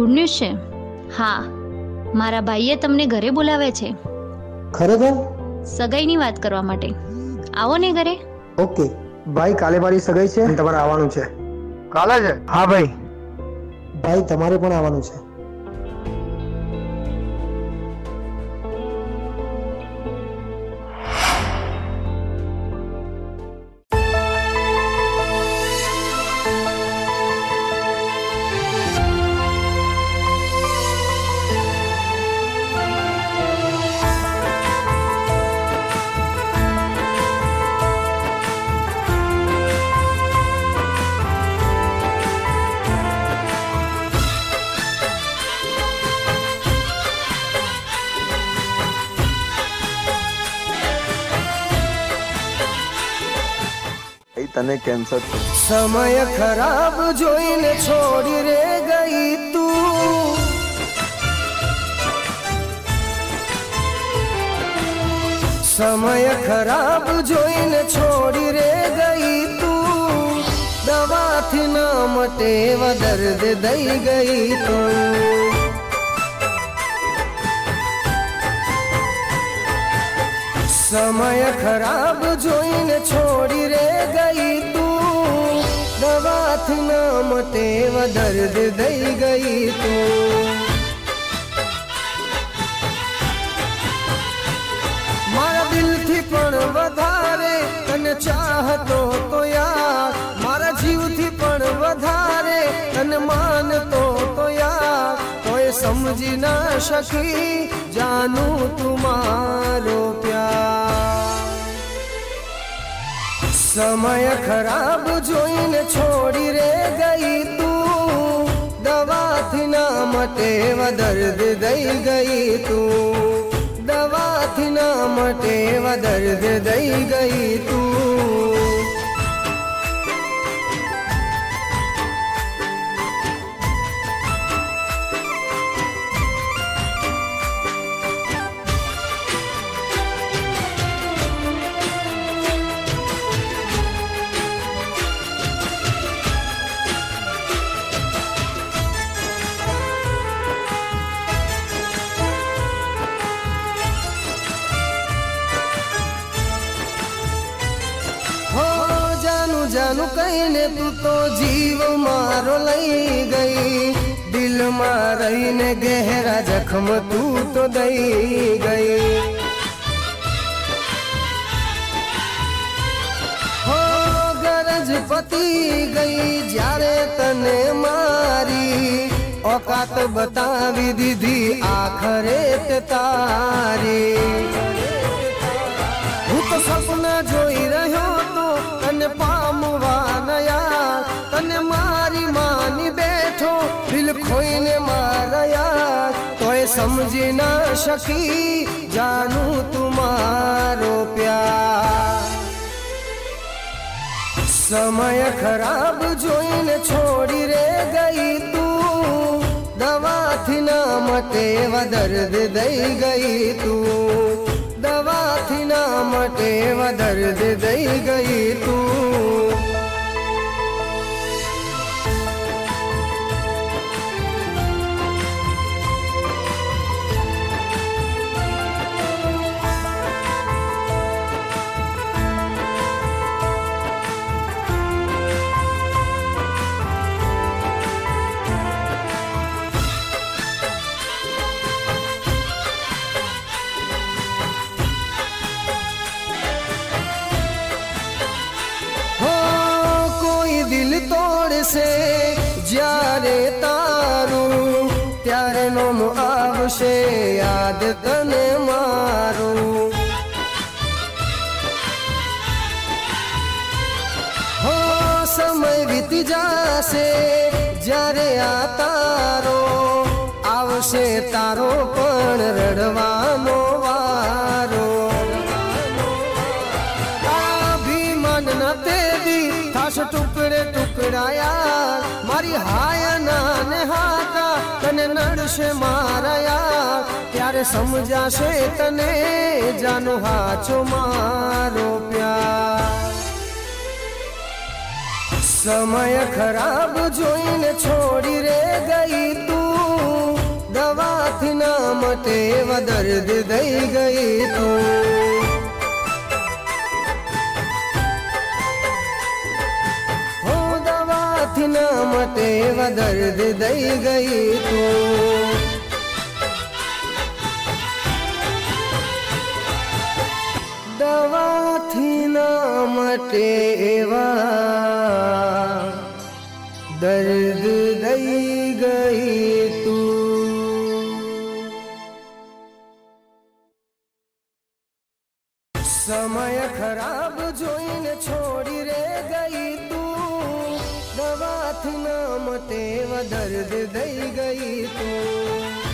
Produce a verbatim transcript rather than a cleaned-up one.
Good news छे। हाँ, मारा भाईए तमने घरे बोलावे छे। खरेखर? सगाईनी वात करवा माटे। आवो ने घरे। ओके भाई, काले मारी सगाई छे, तमारे आववानुं छे। काले छे? हाँ भाई। भाई तमारे पण आववानुं छे। तने कैंसर समय खराब जोईने छोड़ी रे गई तू। समय खराब जोईने छोड़ी रे गई तू। दवा थी न मटे व दर्द दई गई तू। समय खराब जोईने छोड़ी रे गई तू। दवा थी न मटे व दर्द दई गई तू। मारा दिल थी पण वधारे तने चाहतो तो यार। मारा जीव थी पण वधारे तने मानतो तो यार। तोय समझी ना शकी जानू तुम्हारो प्यार। समय खराब जोईने छोड़ी रे गई तू। दवा थी ना मटे व दर्द दई गई तू। दवा थी ना मटे व दर्द दई गई तू। जानू कहीने तू तो जीव मारो लई गई। दिल में रहीने गहरा जख्म तू तो दई गई। हो गरज पती गई जारे तने मारी। औकात बतावी दीदी आखरे ते तारी। हूँ तो सपना जोई रह्यो तो तने पामवा नया। तने मारी मानी बैठो दिल खोईने मारया। तोय समझी ना शकी जानू तुम्हारो प्यार। समय खराब जोईने छोड़ी रे गई तू। दवा थी ना मटे व दर्द दई गई तू। दवा थी ना मटे व दर्द दई गई तू। दिल तोड़ से जारे तारू त्यारे नोम आवशे याद तने मारू। हो समय बीती जासे जारे आ तारो आवशे तारो पण रड़वानो वारो। अभिमान न तेदी थाश टुकड़े टुकड़ाया। मारी हायना ने हाका तने नड़शे माराया। त्यारे समझाशे तने जानू हाचो मारो प्यार। समय खराब जोईने छोड़ी रे गई तू। मटे व दर्द दई गई तू। हो दवा थी ना मटे व दर्द दई गई तू। दवा थी ना मटे व दर्द दई गई तू। समय खराब जोईने छोड़ी रे गई तू। दवा थी ना मटे व दर्द दई गई तू।